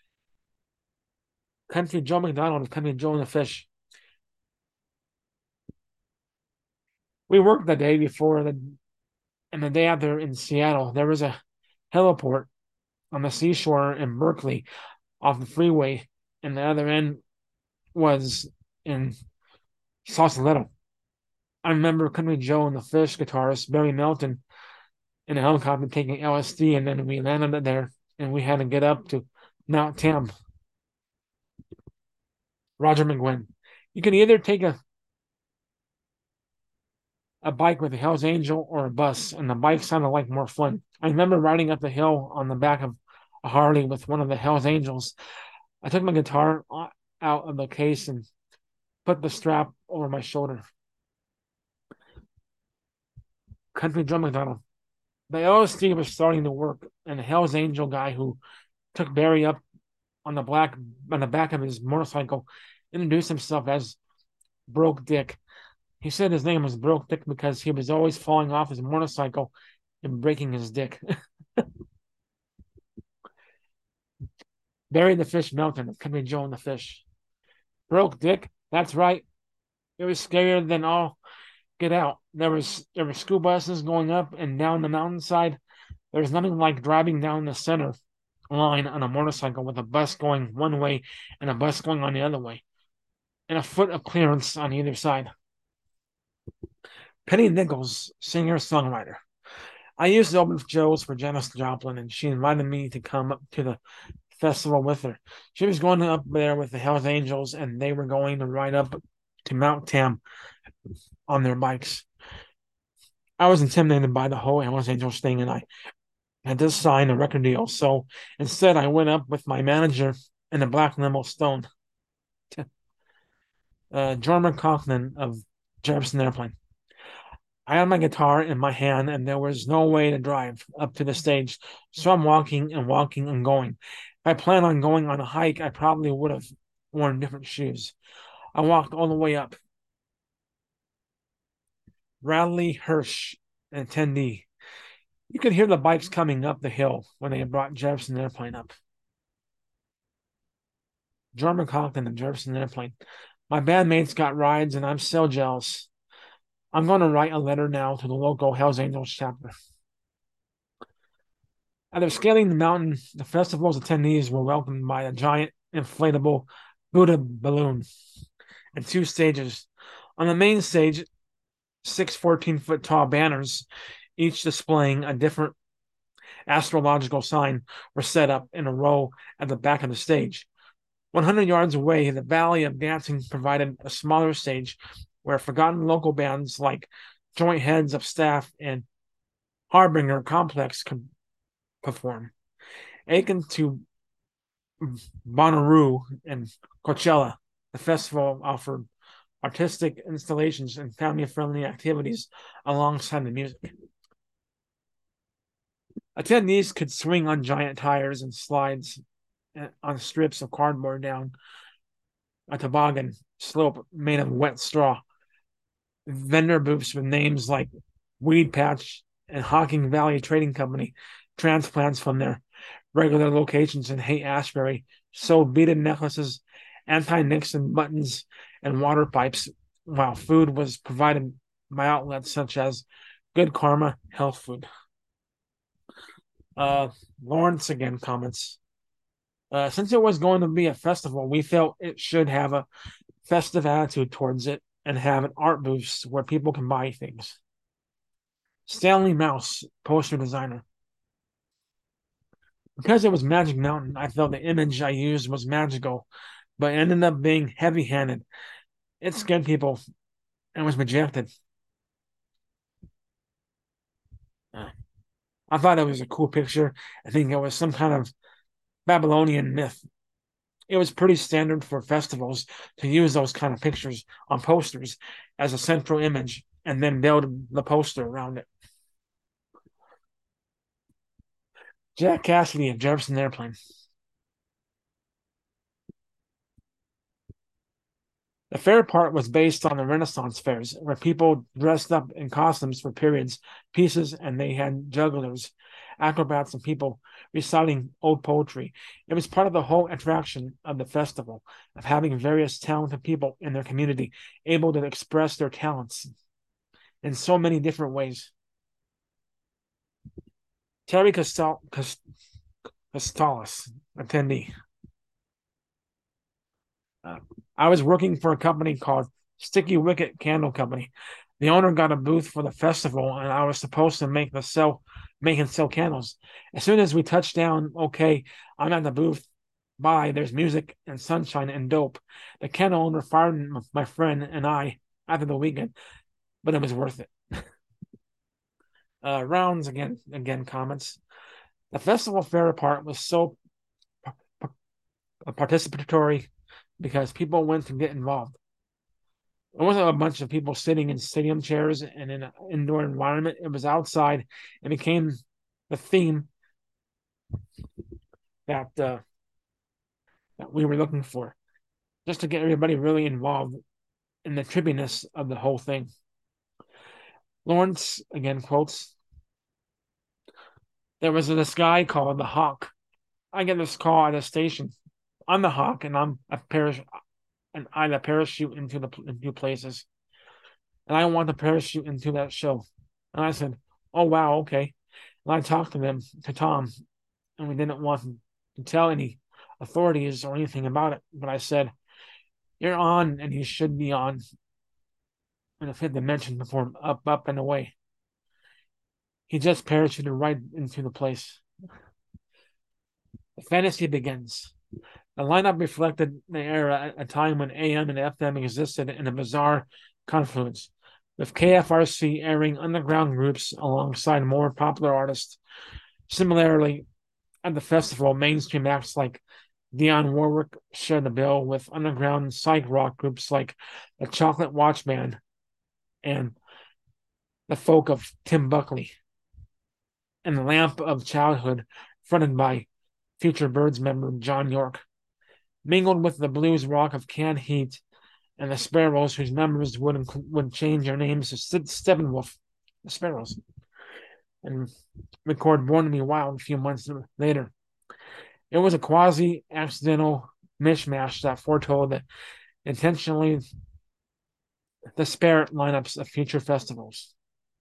Country Joe McDonald and Country Joe and the Fish. We worked the day before and the day after in Seattle. There was a heliport on the seashore in Berkeley off the freeway, and the other end was in Sausalito. I remember Country Joe and the Fish guitarist Barry Melton in a helicopter taking LSD, and then we landed there, and we had to get up to Mount Tam. Roger McGuinn. You can either take a bike with a Hell's Angel or a bus, and the bike sounded like more fun. I remember riding up the hill on the back of a Harley with one of the Hell's Angels. I took my guitar out of the case and put the strap over my shoulder. Country Drum McDonald. The LSD was starting to work, and the Hell's Angel guy who took Barry up on the back of his motorcycle introduced himself as Broke Dick. He said his name was Broke Dick because he was always falling off his motorcycle and breaking his dick. Barry the Fish Melton, Country Joe and the Fish. Broke Dick, that's right. It was scarier than all get out. There were school buses going up and down the mountainside. There was nothing like driving down the center line on a motorcycle with a bus going one way and a bus going on the other way, and a foot of clearance on either side. Penny Nichols, singer songwriter. I used to open for Joe's for Janis Joplin, and she invited me to come up to the festival with her. She was going up there with the Hells Angels, and they were going to ride up to Mount Tam on their bikes. I was intimidated by the whole Hells Angels thing, and I had to sign a record deal. So instead, I went up with my manager in a black limo stone. Jorma Conklin of Jefferson Airplane. I had my guitar in my hand, and there was no way to drive up to the stage. So I'm walking and walking and going. If I planned on going on a hike, I probably would have worn different shoes. I walked all the way up. Bradley Hirsch, an attendee. You could hear the bikes coming up the hill when they brought Jefferson Airplane up. Jorma Conklin and Jefferson Airplane. My bandmates got rides, and I'm so jealous. I'm going to write a letter now to the local Hells Angels chapter. After scaling the mountain, the festival's attendees were welcomed by a giant inflatable Buddha balloon and two stages. On the main stage, six 14-foot tall banners, each displaying a different astrological sign, were set up in a row at the back of the stage. 100 yards away, the Valley of Dancing provided a smaller stage where forgotten local bands like Joint Heads of Staff and Harbinger Complex could perform. Akin to Bonnaroo and Coachella, the festival offered artistic installations and family-friendly activities alongside the music. Attendees could swing on giant tires and slides on strips of cardboard down a toboggan slope made of wet straw. Vendor booths with names like Weed Patch, and Hocking Valley Trading Company transplants from their regular locations in Haight-Ashbury sold beaded necklaces, anti-Nixon buttons, and water pipes, while food was provided by outlets such as Good Karma Health Food. Uh, Lawrence again comments. Since it was going to be a festival, we felt it should have a festive attitude towards it and have an art booth where people can buy things. Stanley Mouse, poster designer. Because it was Magic Mountain, I felt the image I used was magical, but it ended up being heavy handed. It scared people and was rejected. Uh, I thought it was a cool picture. I think it was some kind of Babylonian myth. It was pretty standard for festivals to use those kind of pictures on posters as a central image and then build the poster around it. Jack Cassidy of Jefferson Airplane. The fair part was based on the Renaissance fairs, where people dressed up in costumes for periods, pieces, and they had jugglers, acrobats, and people reciting old poetry. It was part of the whole attraction of the festival, of having various talented people in their community able to express their talents in so many different ways. Terry Costalis, attendee. I was working for a company called Sticky Wicket Candle Company. The owner got a booth for the festival, and I was supposed to make and sell candles. As soon as we touched down, okay, I'm at the booth. Bye. There's music and sunshine and dope. The candle owner fired my friend and I after the weekend, but it was worth it. Rounds again comments. The festival fair part was so participatory because people went to get involved. It wasn't a bunch of people sitting in stadium chairs and in an indoor environment. It was outside. It became the theme that we were looking for, just to get everybody really involved in the trippiness of the whole thing. Lawrence again quotes, "There was this guy called the Hawk. I get this call at the station. I'm the Hawk, and I parachute into places, and I want to parachute into that show." And I said, "Oh wow, okay." And I talked to Tom, and we didn't want to tell any authorities or anything about it. But I said, "You're on, and you should be on in the fifth dimension before up, and away." He just parachuted right into the place. The fantasy begins. The lineup reflected the era, a time when AM and FM existed in a bizarre confluence, with KFRC airing underground groups alongside more popular artists. Similarly, at the festival, mainstream acts like Dionne Warwick shared the bill with underground psych rock groups like the Chocolate Watch Band and the Folk of Tim Buckley, and the Lamp of Childhood, fronted by Future Birds member John York, mingled with the blues rock of Canned Heat and the Sparrows, whose members would change their names to Steppenwolf, the Sparrows, and record Born to Be Wild a few months later. It was a quasi-accidental mishmash that foretold that intentionally disparate lineups of future festivals.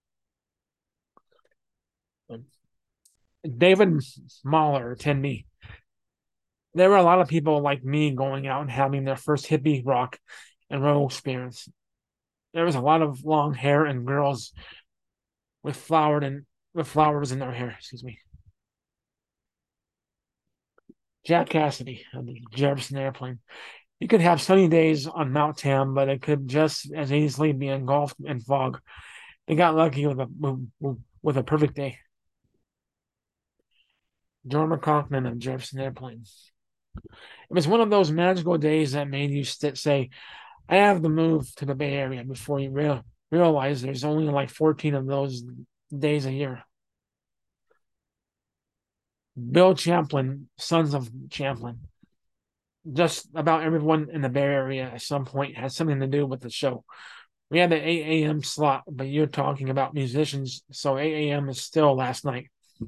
David Mahler, attendee. There were a lot of people like me going out and having their first hippie rock and roll experience. There was a lot of long hair and girls with flowers in their hair. Excuse me. Jack Cassidy of the Jefferson Airplane. You could have sunny days on Mount Tam, but it could just as easily be engulfed in fog. They got lucky with a perfect day. Jorma Kaufman of Jefferson Airplane. It was one of those magical days that made you say, "I have to move to the Bay Area," before you realize there's only like 14 of those days a year. Bill Champlin, Sons of Champlin. Just about everyone in the Bay Area at some point had something to do with the show. We had the 8 a.m. slot, but you're talking about musicians, so 8 a.m. is still last night.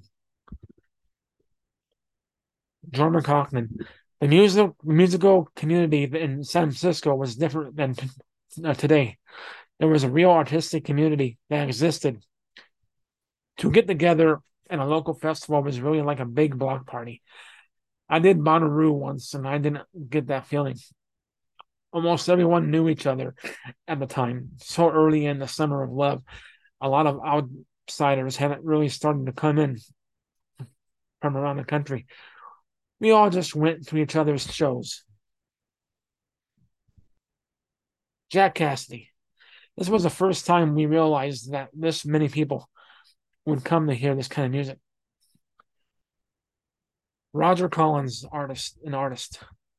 Jordan Cochran. The musical community in San Francisco was different than today. There was a real artistic community that existed. To get together in a local festival was really like a big block party. I did Bonnaroo once, and I didn't get that feeling. Almost everyone knew each other at the time. So early in the summer of love, a lot of outsiders hadn't really started to come in from around the country. We all just went to each other's shows. Jack Cassidy. This was the first time we realized that this many people would come to hear this kind of music. Roger Collins, an artist.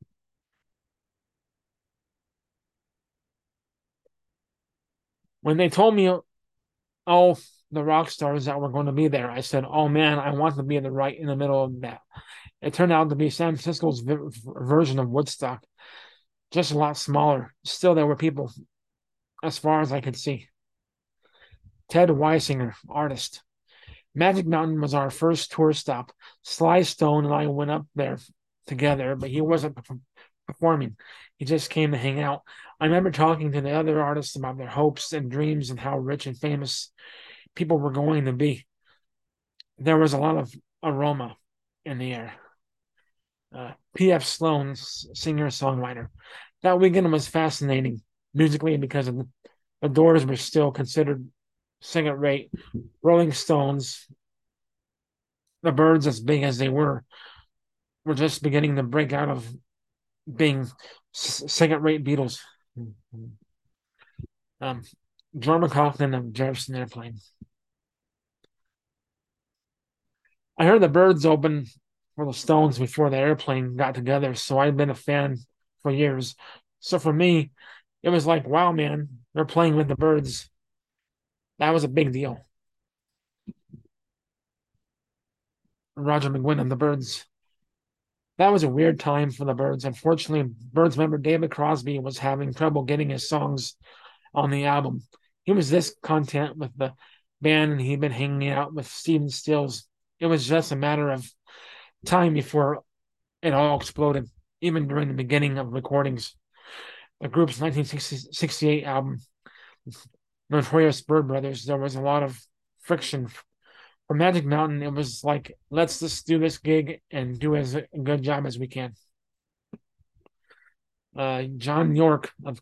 When they told me, oh, the rock stars that were going to be there, I said, oh man, I want to be right in the middle of that. It turned out to be San Francisco's version of Woodstock, just a lot smaller. Still, there were people as far as I could see. Ted Weisinger, artist. Magic Mountain was our first tour stop. Sly Stone and I went up there together, but he wasn't performing. He just came to hang out. I remember talking to the other artists about their hopes and dreams and how rich and famous people were going to be. There was a lot of aroma in the air. P.F. Sloan, singer songwriter. That weekend was fascinating musically because the Doors were still considered second rate. Rolling Stones, the Byrds, as big as they were just beginning to break out of being second rate Beatles. Um, John McLaughlin of Jefferson Airplane. I heard the Byrds open for the Stones before the Airplane got together, so I've been a fan for years. So for me, it was like, wow, man, they're playing with the Byrds. That was a big deal. Roger McGuinn and the Byrds. That was a weird time for the Byrds. Unfortunately, Byrds member David Crosby was having trouble getting his songs on the album. He was this content with the band, and he'd been hanging out with Stephen Stills. It was just a matter of time before it all exploded, even during the beginning of recordings. The group's 1968 album, Notorious Bird Brothers, there was a lot of friction. For Magic Mountain, it was like, let's just do this gig and do as a good job as we can. John York of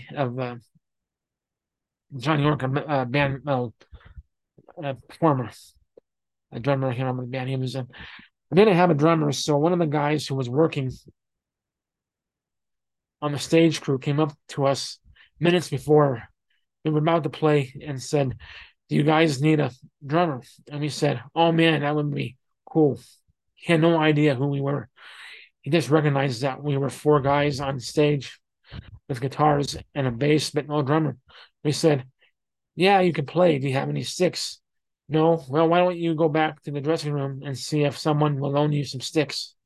John York, a band performer, a drummer. I can't remember the band he was in. We didn't have a drummer, so one of the guys who was working on the stage crew came up to us minutes before we were about to play and said, "Do you guys need a drummer?" And we said, "Oh man, that would be cool." He had no idea who we were. He just recognized that we were four guys on stage with guitars and a bass, but no drummer. We said, "Yeah, you can play. Do you have any sticks?" "No." "Well, why don't you go back to the dressing room and see if someone will loan you some sticks?"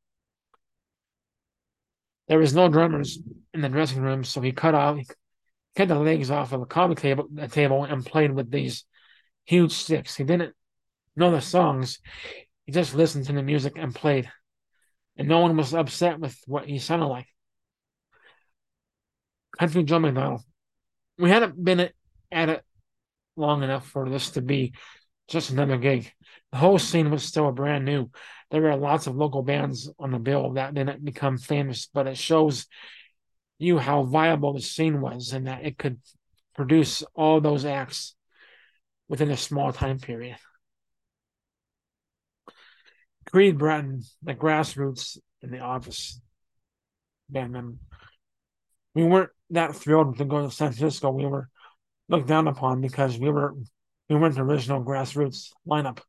There was no drummers in the dressing room, so he cut the legs off of a table and played with these huge sticks. He didn't know the songs. He just listened to the music and played. And no one was upset with what he sounded like. Country Joe McDonald. We hadn't been at it long enough for this to be just another gig. The whole scene was still brand new. There were lots of local bands on the bill that didn't become famous, but it shows you how viable the scene was and that it could produce all those acts within a small time period. Creed Bratton, the Grassroots in the Office band member. We weren't that thrilled to go to San Francisco. We were looked down upon because we weren't the original Grassroots lineup.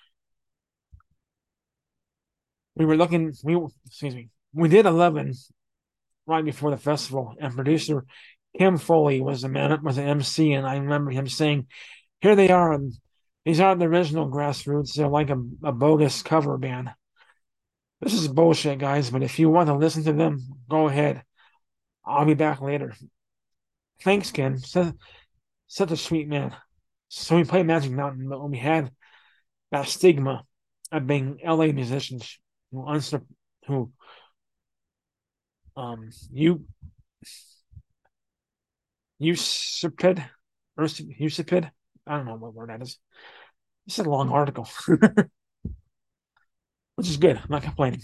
We were looking we excuse me. We did 11 right before the festival, and producer Kim Foley was an MC, and I remember him saying, "Here they are, and these aren't the original Grassroots. They're like a bogus cover band. This is bullshit, guys, but if you want to listen to them, go ahead. I'll be back later." Thanks, Ken. Such a sweet man. So we played Magic Mountain, but when we had that stigma of being LA musicians who who you usurped or usurped. I don't know what word that is. It's a long article, which is good. I'm not complaining.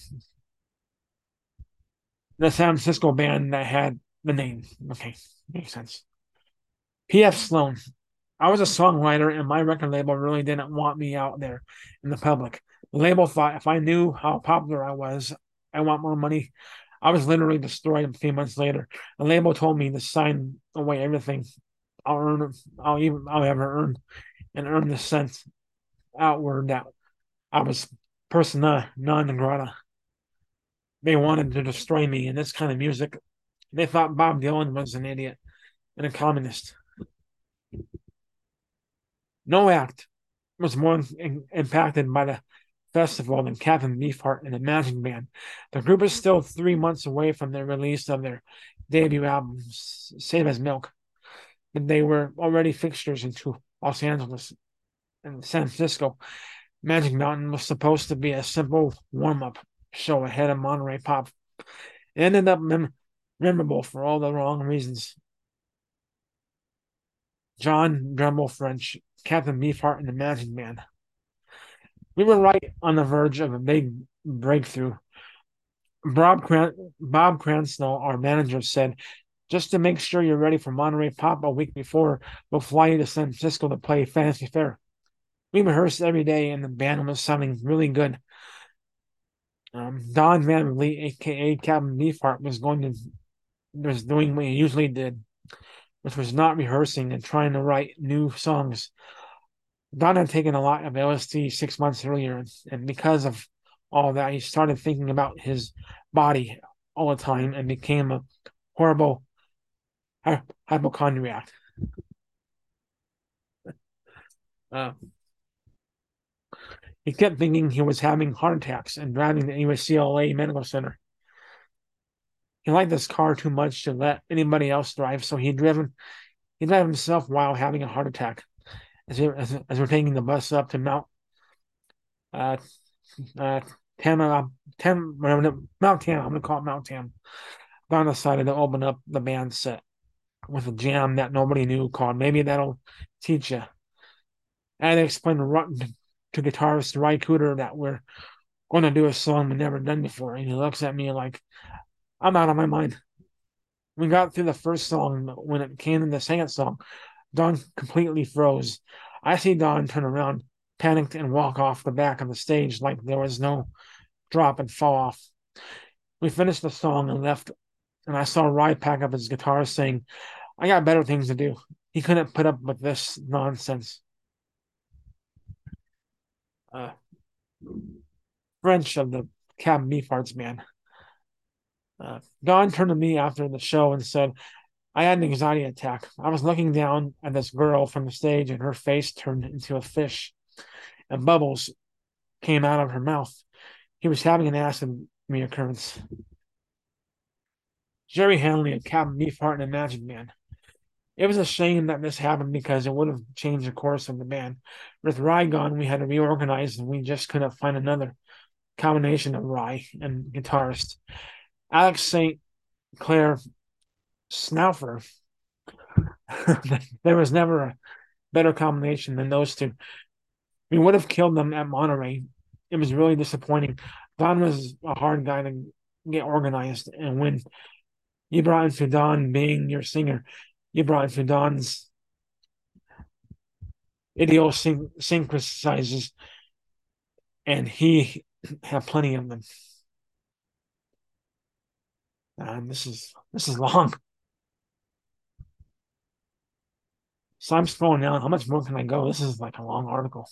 The San Francisco band that had the name. Okay, makes sense. P.F. Sloan. I was a songwriter, and my record label really didn't want me out there in the public. The label thought if I knew how popular I was, I want more money. I was literally destroyed a few months later. The label told me to sign away everything I'll ever earn, and earn the sense outward that I was persona non grata. They wanted to destroy me in this kind of music. They thought Bob Dylan was an idiot and a communist. No act was more impacted by the festival than Captain Beefheart and the Magic Band. The group is still 3 months away from the release of their debut album, Save as Milk, but they were already fixtures into Los Angeles and San Francisco. Magic Mountain was supposed to be a simple warm-up show ahead of Monterey Pop. It ended up memorable for all the wrong reasons. John Drumble French, Captain Beefheart, and the Magic Man. We were right on the verge of a big breakthrough. Bob Cransnell, our manager, said, just to make sure you're ready for Monterey Pop a week before, we'll fly you to San Francisco to play Fantasy Fair. We rehearsed every day, and the band was sounding really good. Don Van Lee, aka Captain Beefheart, was doing what he usually did, which was not rehearsing and trying to write new songs. Don had taken a lot of LSD 6 months earlier, and because of all that, he started thinking about his body all the time and became a horrible hypochondriac. Uh, he kept thinking he was having heart attacks and driving to UCLA Medical Center. He liked this car too much to let anybody else drive, so he drove himself while having a heart attack. As we're taking the bus up to Mount uh, uh, Mount Tam. I'm gonna call it Mount Tam. Don decided to open up the band set with a jam that nobody knew called "Maybe That'll Teach You." I had to explain to guitarist Ry Cooder that we're going to do a song we've never done before, and he looks at me like I'm out of my mind. We got through the first song. When it came to the second song, Don completely froze. I see Don turn around, panicked, and walk off the back of the stage like there was no drop and fall off. We finished the song and left, and I saw Ry pack up his guitar, saying, I got better things to do. He couldn't put up with this nonsense. Uh, French of the Cab Beefhearts man. Don turned to me after the show and said, I had an anxiety attack. I was looking down at this girl from the stage, and her face turned into a fish, and bubbles came out of her mouth. He was having an acid reoccurrence. Jerry Hanley of Captain Beefheart and the Magic Man. It was a shame that this happened because it would have changed the course of the band. With Ry gone, we had to reorganize, and we just couldn't find another combination of Ry and guitarist. Alex St. Clair Snaufer. There was never a better combination than those two. We would have killed them at Monterey. It was really disappointing. Don was a hard guy to get organized, and when you brought into Don being your singer, you brought into Don's idiosyncrasies, and he had plenty of them. And this is long. So I'm scrolling down. How much more can I go? This is like a long article,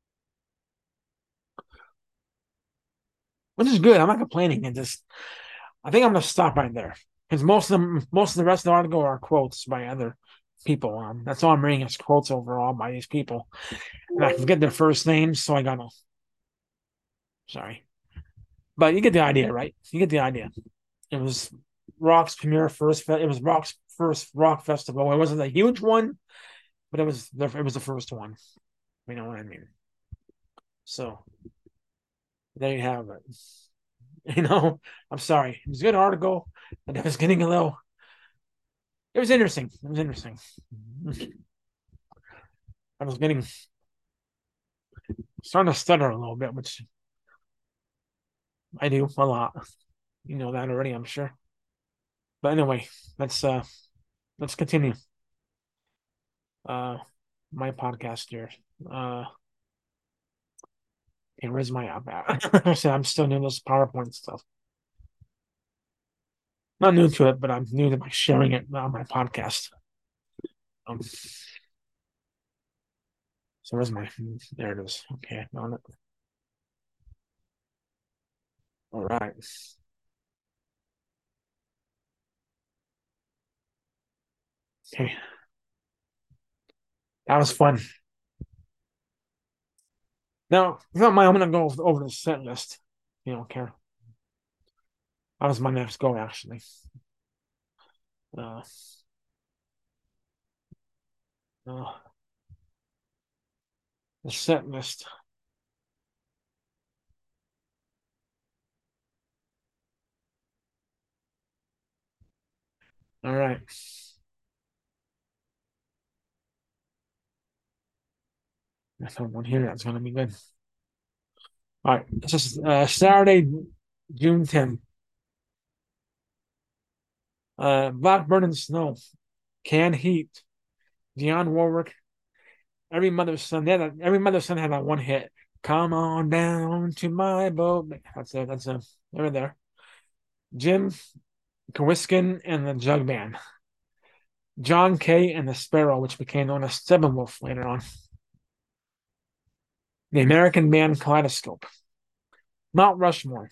which is good. I'm not complaining. I think I'm gonna stop right there because most of the rest of the article are quotes by other people. That's all I'm reading is quotes overall by these people, and I forget their first names, so I gotta. Sorry, but you get the idea, right? You get the idea. It was Rock's premier first. It was Rock's first rock festival. It wasn't a huge one, but it was the first one. You know what I mean? So there you have it. You know, I'm sorry. It was a good article, and it was getting a little. It was interesting. It was interesting. I was getting starting to stutter a little bit, which I do a lot. You know that already, I'm sure. But anyway, let's continue. Uh, my podcast here. Uh, okay, where's my app at? I said I'm still new to this PowerPoint stuff. Not new to it, but I'm new to my sharing it on my podcast. Um, so where's my? There it is. Okay, on it. All right. Okay, that was fun. Now, if you don't mind, I'm gonna go over the set list. You don't care. That was my next go, actually. Uh, uh, the set list. All right. There's someone here that's gonna be good. All right. This is Saturday, June 10th. Blackbird and Snow, Canned Heat, Dionne Warwick, Every Mother's Son. Every Mother's Son had that one hit. Come on down to my boat. That's it. That's it. They were there. Jim Kawiskin and the Jug Band. John Kay and the Sparrow, which became known as Steppenwolf later on. The American band Kaleidoscope. Mount Rushmore.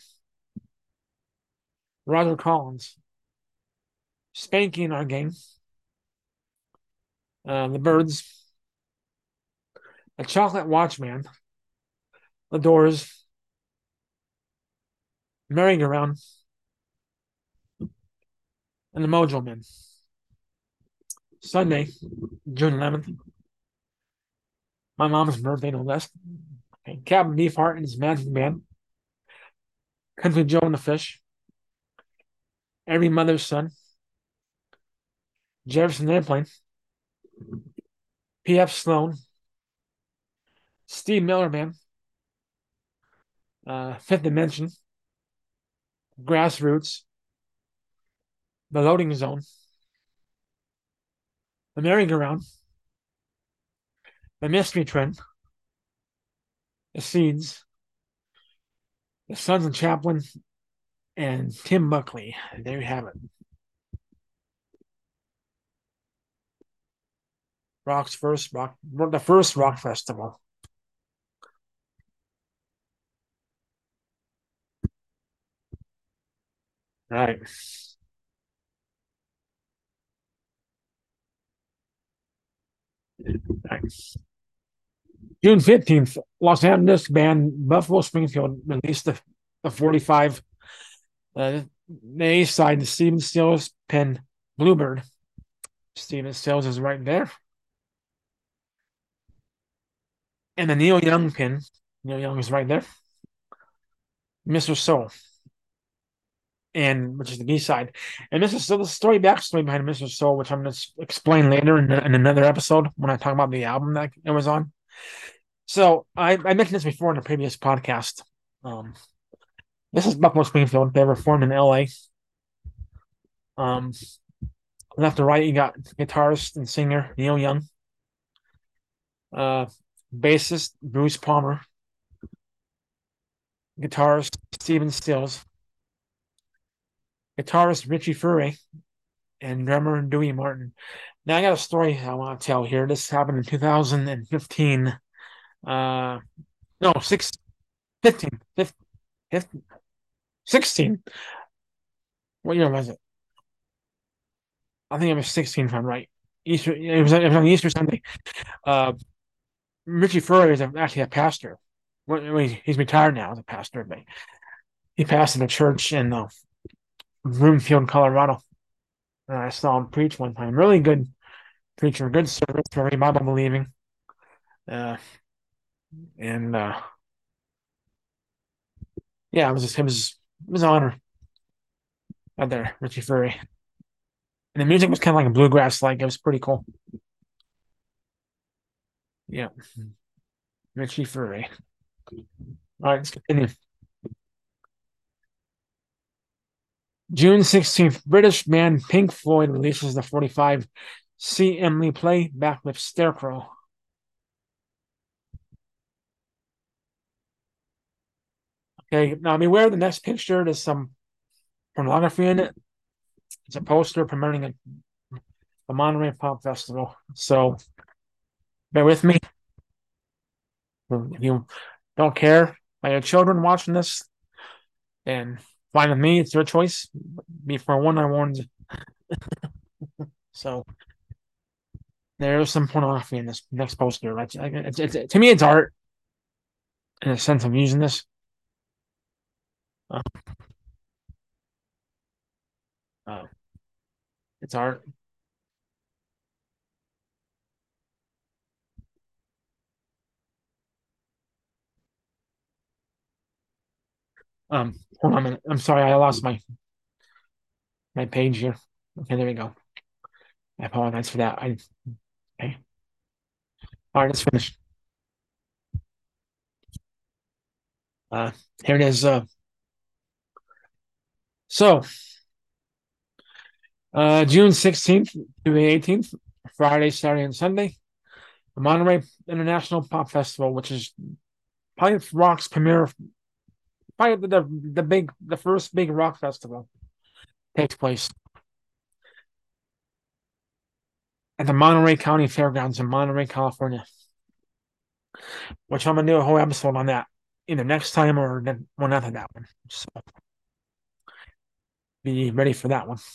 Roger Collins. Spanky in Our Game. The Birds. A Chocolate Watchman. The Doors. Merry-Go-Round. And the Mojo Men. Sunday, June 11th. My mom's birthday, no less. Okay. Captain Beefheart and his Magic Band. Country Joe and the Fish. Every Mother's Son. Jefferson Airplane. P.F. Sloan. Steve Miller Band. Fifth Dimension. Grassroots. The Loading Zone. The Merry-Go-Round. The Mystery Train. The Seeds. The Sons of Chaplin. And Tim Buckley. There you have it. The first rock festival. All right. All right. June 15th, Los Angeles band Buffalo Springfield released the 45. The A side, the Stephen Stills pen Bluebird. Stephen Stills is right there. And the Neil Young pin. Neil Young is right there. Mr. Soul. And which is the B side. And Mr. Soul, the backstory behind Mr. Soul, which I'm going to explain later in another episode when I talk about the album that it was on. So I mentioned this before in a previous podcast. This is Buffalo Springfield. They were formed in LA. Left to right, you got guitarist and singer Neil Young, bassist Bruce Palmer, guitarist Stephen Stills, guitarist Richie Furay, and drummer Dewey Martin. Now I got a story I want to tell here. This happened in 2015. No, 15, 15, 16. What year was it? I think it was 16 if I'm right. Easter. It was on Easter Sunday. Uh, Richie Furay is actually a pastor. Well, he's retired now as a pastor, but he pastored a church in Broomfield, Colorado. I saw him preach one time. Really good, preacher, good service, very Bible believing. Uh, and yeah, it was an honor out there, Richie Fury. And the music was kind of like a bluegrass, like it was pretty cool. Yeah, Richie Fury. All right, let's continue. June 16th, British band Pink Floyd releases the 45 See Emily Play back with Scarecrow. Okay, now beware the next picture. There's some pornography in it. It's a poster promoting a Monterey Pop Festival. So bear with me. If you don't care by your children watching this, and fine with me, it's your choice. Me for one, I warned. So there's some pornography in this next poster. Right? To me, it's art in a sense of using this. Uh, uh, it's art. Hold on a minute. I'm sorry, I lost my page here. Okay, there we go. I apologize for that. Okay. All right, let's finish. Uh, Here it is. So June 16th to the 18th, Friday, Saturday, and Sunday, the Monterey International Pop Festival, which is probably rock's premiere, probably the first big rock festival, takes place at the Monterey County Fairgrounds in Monterey, California. Which I'm gonna do a whole episode on that either next time or then one after that one. So be ready for that one.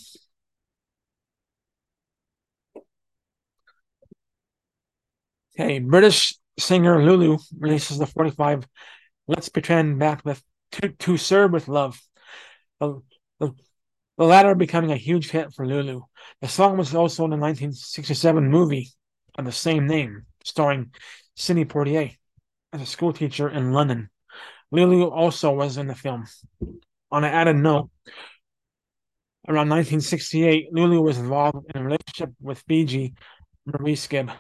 Okay, British singer Lulu releases the 45 Let's Pretend back with to Serve with Love. The, the, the latter becoming a huge hit for Lulu. The song was also in the 1967 movie of the same name, starring Sidney Poitier as a school teacher in London. Lulu also was in the film. On an added note, around 1968, Lulu was involved in a relationship with Fiji Maurice Gibb.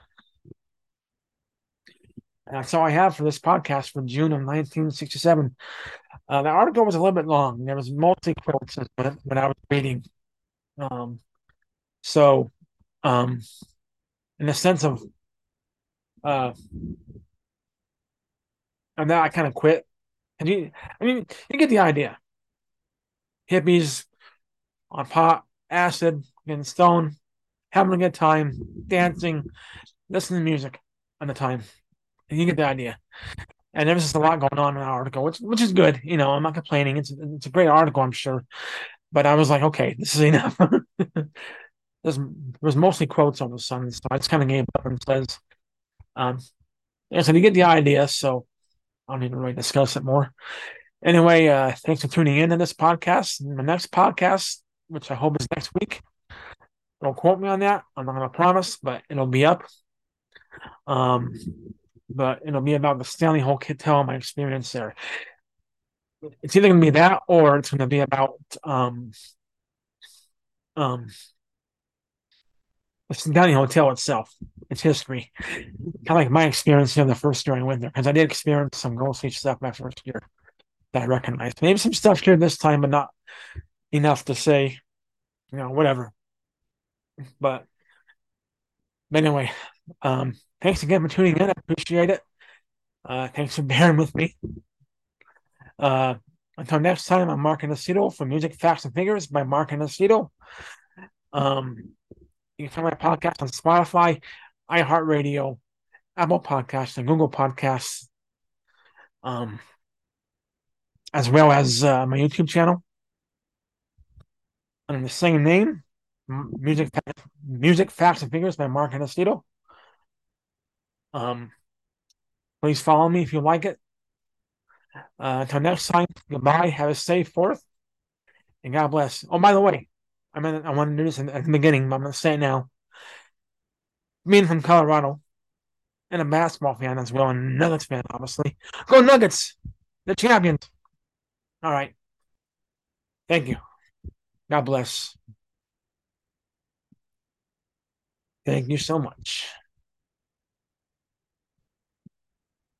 And that's all I have for this podcast for June of 1967. The article was a little bit long. There was mostly quotes when I was reading. Um, so, um, in the sense uh, of that, I kind of quit. I mean, you get the idea. Hippies on pot, acid, getting stoned, having a good time, dancing, listening to music on the time. And you get the idea. And there was just a lot going on in the article, which is good. You know, I'm not complaining. It's a great article, I'm sure. But I was like, okay, this is enough. There was mostly quotes on the sun, so I just kind of gave up and says, um, yeah, so you get the idea. So I don't need to really discuss it more. Anyway, thanks for tuning in to this podcast. In the next podcast, which I hope is next week, don't quote me on that. I'm not going to promise, but it'll be up. Um, but it'll be about the Stanley Hotel and my experience there. It's either going to be that or it's going to be about um, the Stanley Hotel itself, its history. Kind of like my experience in the first year I went there, because I did experience some Ghost Beach stuff my first year that I recognized. Maybe some stuff here this time, but not enough to say, whatever. But, but anyway, thanks again for tuning in. I appreciate it. Thanks for bearing with me. Uh, until next time, I'm Mark Anacito from Music Facts and Figures by Mark Anacito. Um, you can find my podcast on Spotify, iHeartRadio, Apple Podcasts, and Google Podcasts, um, as well as my YouTube channel under the same name, Music Facts and Figures by Mark Anacito. Please follow me if you like it. Until next time, goodbye. Have a safe fourth, and God bless. Oh, by the way, I want to do this at the beginning, but I'm going to say it now. being from Colorado and a basketball fan as well, and Nuggets fan, obviously. Go Nuggets! The champions. All right. Thank you. God bless. Thank you so much.